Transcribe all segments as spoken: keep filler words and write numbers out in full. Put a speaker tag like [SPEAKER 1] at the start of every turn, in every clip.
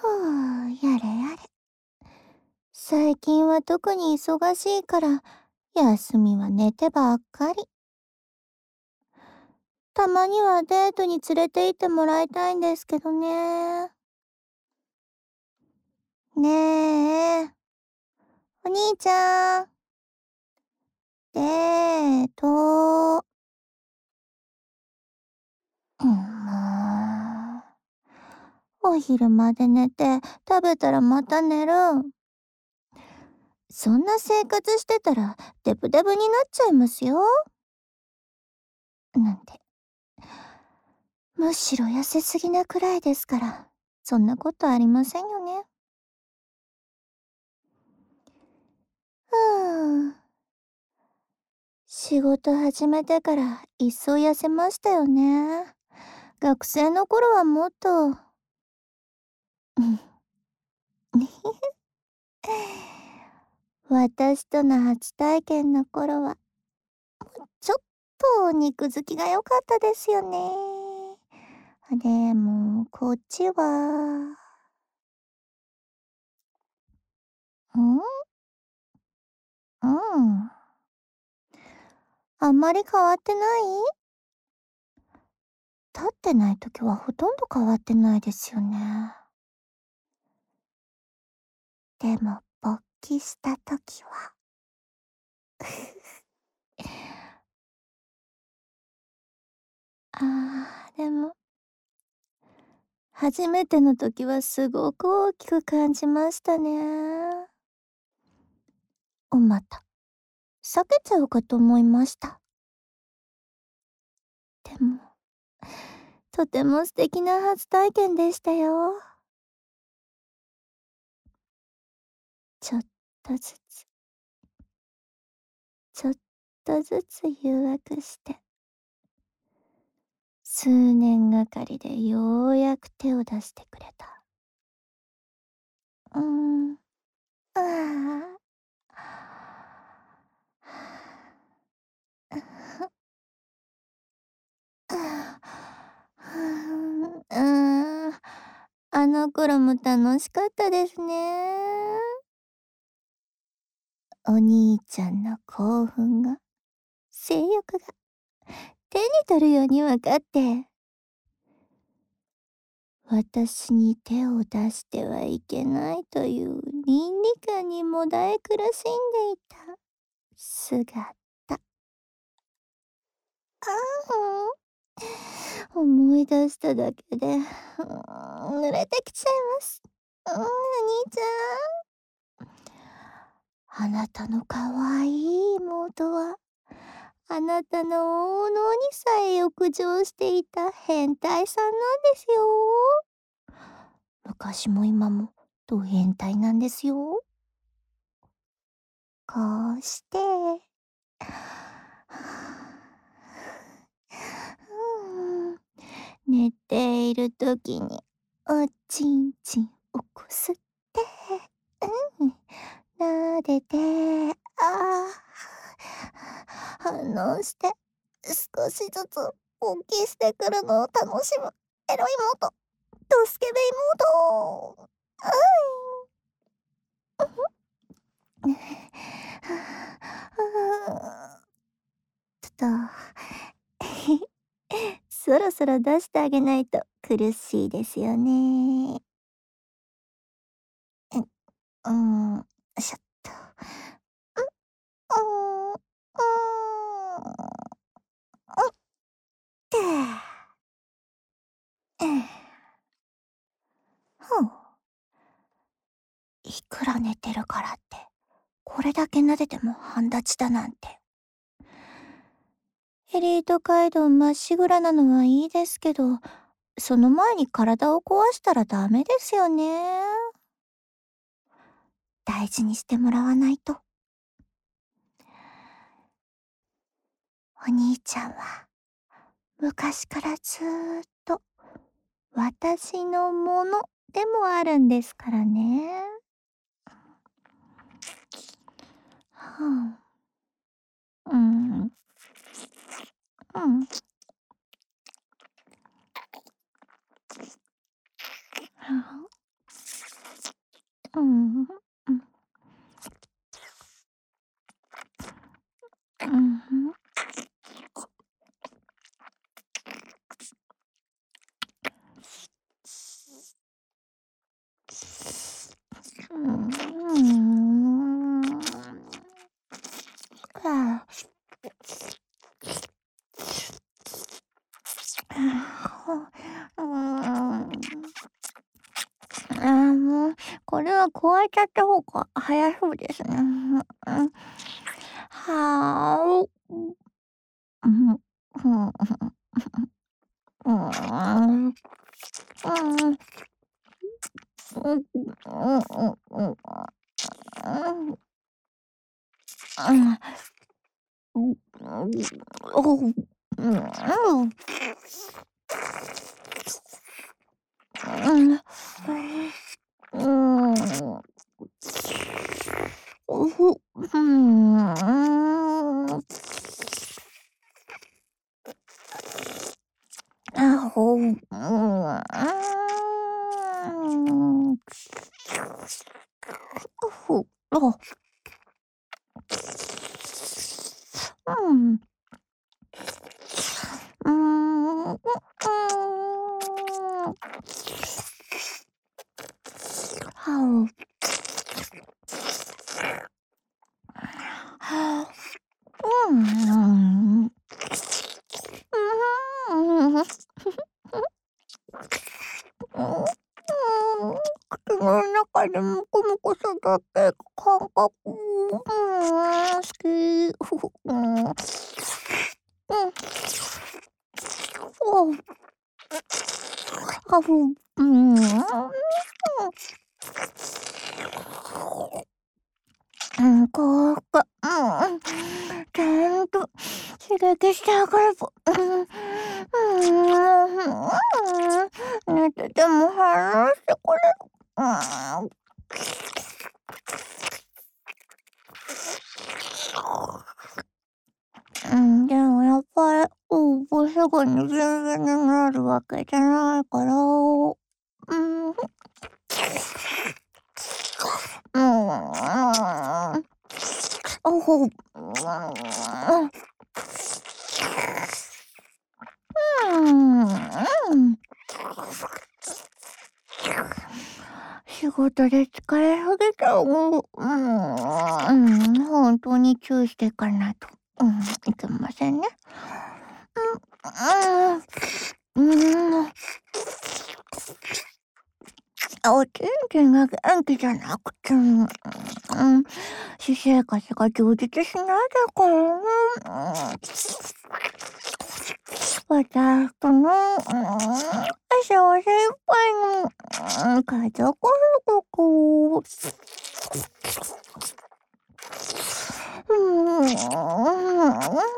[SPEAKER 1] はあ、やれやれ。最近は特に忙しいから、休みは寝てばっかり。たまにはデートに連れて行ってもらいたいんですけどね。ねえ、お兄ちゃん、デート。うん、もう。お昼まで寝て、食べたらまた寝る。そんな生活してたら、デブデブになっちゃいますよ。なんて。むしろ痩せすぎなくらいですから、そんなことありませんよね。ふぅ。仕事始めてから一層痩せましたよね。学生の頃はもっと、うん。私との初体験の頃は、ちょっと肉付きが良かったですよね。でも、こっちは、んうん。あんまり変わってない？立ってない時はほとんど変わってないですよね。でも、勃起した時は。あー、でも、初めての時はすごく大きく感じましたね。お股、避けちゃうかと思いました。でも、とても素敵な初体験でしたよ。ちょっとずつ、ちょっとずつ誘惑して、数年がかりでようやく手を出してくれた。うーん、ああ。うーん、あの頃も楽しかったですね。お兄ちゃんの興奮が、性欲が手に取るように分かって、私に手を出してはいけないという倫理観にもだえ苦しんでいた姿。ああ、思い出しただけで、うーん、濡れてきちゃいます。うん、お兄ちゃん。あなたの可愛い妹は、あなたの大脳にさえ浴場していた変態さんなんですよ。昔も今も、ド変態なんですよ。こうして、うん、寝ている時に、おちんちんをこすって、うん、撫でて、ああ、反応して、少しずつ大きしてくるのを楽しむ、エロ妹、ドスケベ妹。うん。ちょっと、そろそろ出してあげないと苦しいですよね。うん、うーん、よいしょっと。うん、うーん、うーん、って。ええ、ふん。いくら寝てるからって、これだけ撫でても半立ちだなんて。エリート街道まっしぐらなのはいいですけど、その前に体を壊したらダメですよね。大事にしてもらわないと。お兄ちゃんは昔からずーっと私のものでもあるんですからね。はあ、うん、うん、はあ、 うーん。はあ。うーん。ああ、もう、これは加えちゃった方が早そうですね。うん。はあ、お。うん。ふん、ふん。うーん。うん。うん、うんうんうん。うん。うん。うん、おう。うん。うん。うーん。おふ、ふーん。あ、ほう、うーん。ふ、あ。うん。うーん、う、うーん。はう。はあ。うん、うーん。うーん。うん、うーん。口の中でむくむくするって感覚、うーん、好き。ふふ、うん。うん。おう。はふ、うーん。うん、こうか、うんうん。ちゃんと刺激してあげれば、うん、うーん、寝てても話してくれる。うーん。うん、でもやっぱり、うん、もうすぐに全然眠れるわけじゃないから、うん。うーん。おほ。うーん。うーん、うん。仕事で疲れすぎた、うん、うーん、うん、ほんとに注意していかないと、うん、いけませんね。うん、うーん。うーん。あ、おちんちんが元気じゃなくても、うん、私生活が充実しないだからね。うん。私との、うーん、幸せいっぱいの、うーん、家族報告。うーん。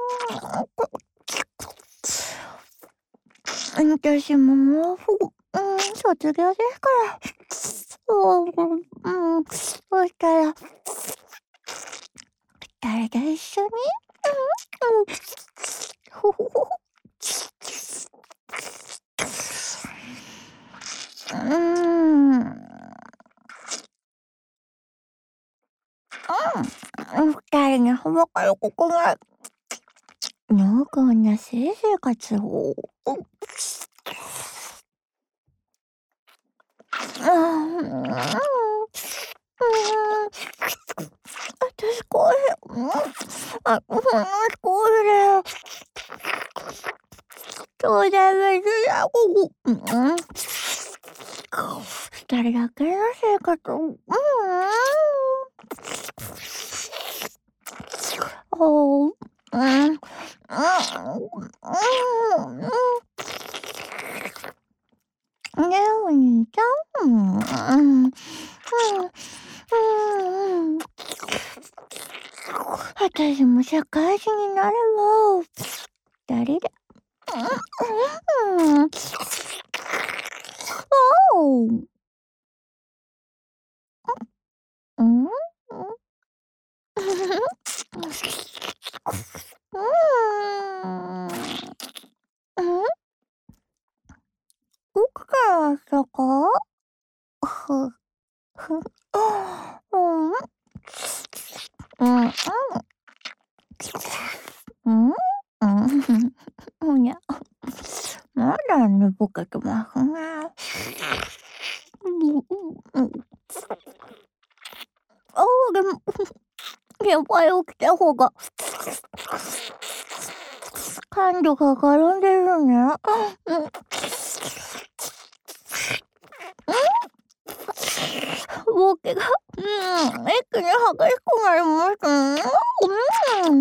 [SPEAKER 1] うん、私ももうすぐ、うん、卒業ですから。そう、うん、うん、そしたらふたりで一緒に、うん、うん。ほほほほ。うーん。うん、ふたりにはばかることない。濃厚な性生活を、うん。ああ、うーん。うーん。私コーヒー、うん、あ、ほんの少しだよ。ちょうだい水や、うう、うん。ふたりだけの生活、うーん。ほう、うん、うん、うん、うん。ね、お兄ちゃん、うん、うん、うん、うんうん。私も社会人になれば、ふたりで、うん、うん。おお。うん？うん？うーん。うん？奥からしたか？ふ、ふ、うん。うん、うん。うん？うん。おや。まだ寝ぼけてますね。うんうんうん。 やっぱり起きた方が感度が上がるんですね。うん。動きが、うん、一気に激しくなりましたね。うん。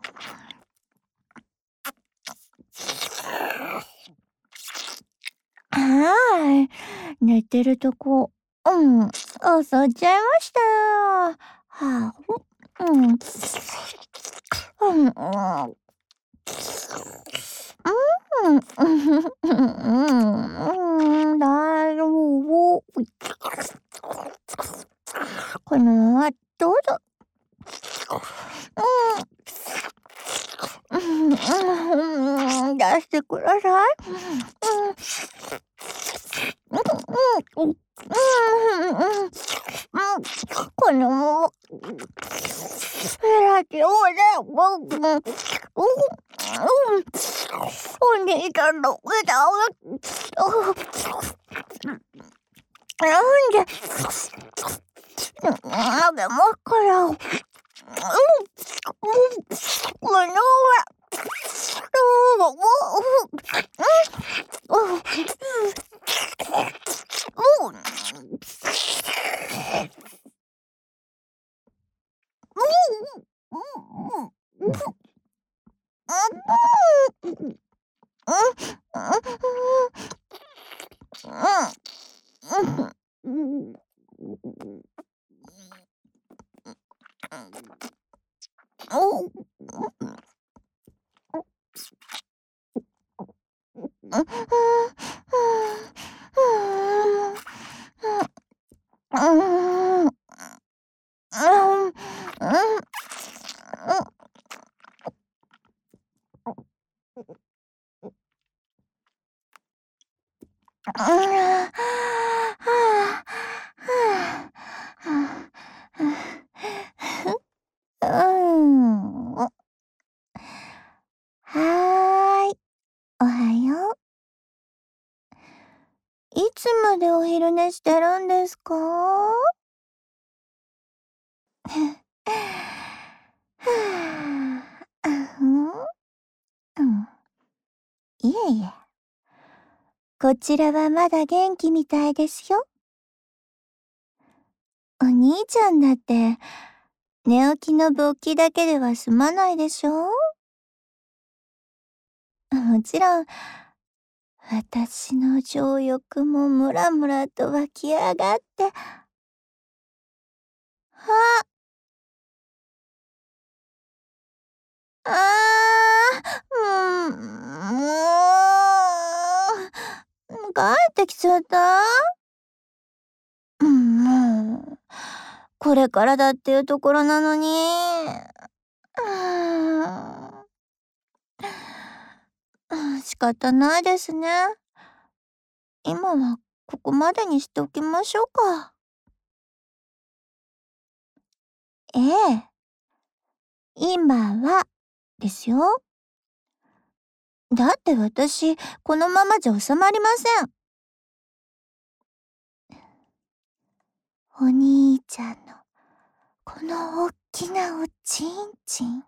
[SPEAKER 1] はい。寝てるとこ、うん、襲っちゃいました。はあ、うん。うん、うん。うん、うん、大丈夫。このままどうぞ。うん、うん、出してください。うん、うん、うん、うん、うん、うん、このままラジオで、うん、うん、うん、お兄ちゃんの歌を、なんで、あげますから。うん、うん、この上、うん、うん、うん、うん、うん。はーい、おはよう。いつまでお昼寝してるんですか？はあ、うん、うん。いえいえ。こちらはまだ元気みたいですよ。お兄ちゃんだって、寝起きの勃起だけでは済まないでしょ？もちろん、私の情欲もムラムラと湧き上がって、あ、ああ、うん、もう、帰ってきちゃった？うん、もう、これからだっていうところなのに。うーん。うん、仕方ないですね。今はここまでにしておきましょうか。ええ、今はですよ。だって私、このままじゃ収まりません。お兄ちゃんの、このおっきなおちんちん。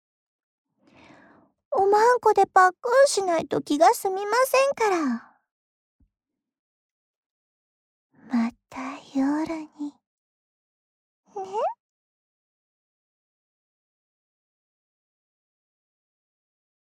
[SPEAKER 1] おまんこでパックンしないと気が済みませんから。また夜に